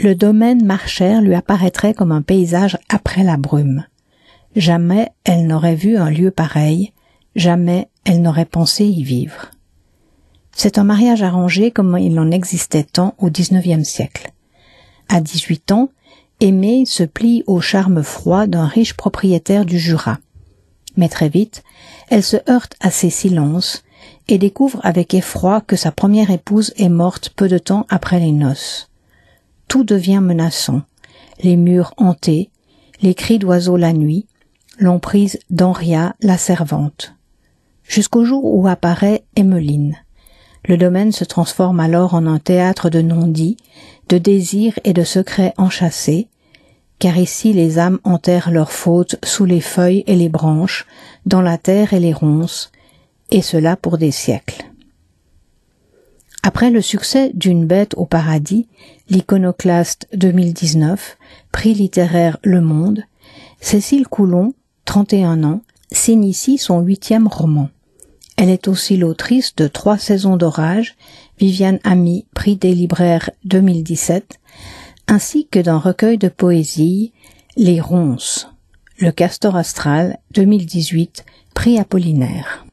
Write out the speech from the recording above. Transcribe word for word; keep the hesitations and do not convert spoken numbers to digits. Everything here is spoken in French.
Le domaine marchère lui apparaîtrait comme un paysage après la brume. Jamais elle n'aurait vu un lieu pareil, jamais elle n'aurait pensé y vivre. C'est un mariage arrangé comme il en existait tant au dix-neuvième siècle. À dix-huit ans, Aimée se plie au charme froid d'un riche propriétaire du Jura. Mais très vite, elle se heurte à ses silences et découvre avec effroi que sa première épouse est morte peu de temps après les noces. Tout devient menaçant, les murs hantés, les cris d'oiseaux la nuit, l'emprise d'Henria la servante. Jusqu'au jour où apparaît Emmeline. Le domaine se transforme alors en un théâtre de non-dits, de désirs et de secrets enchâssés, car ici les âmes enterrent leurs fautes sous les feuilles et les branches, dans la terre et les ronces, et cela pour des siècles. Après le succès d'Une bête au paradis, l'Iconoclaste deux mille dix-neuf, prix littéraire Le Monde, Cécile Coulon, trente et un ans, signe ici son huitième roman. Elle est aussi l'autrice de Trois saisons d'orage, Viviane Ami, prix des libraires deux mille dix-sept, ainsi que d'un recueil de poésie, Les Ronces, Le Castor astral, deux mille dix-huit, prix Apollinaire.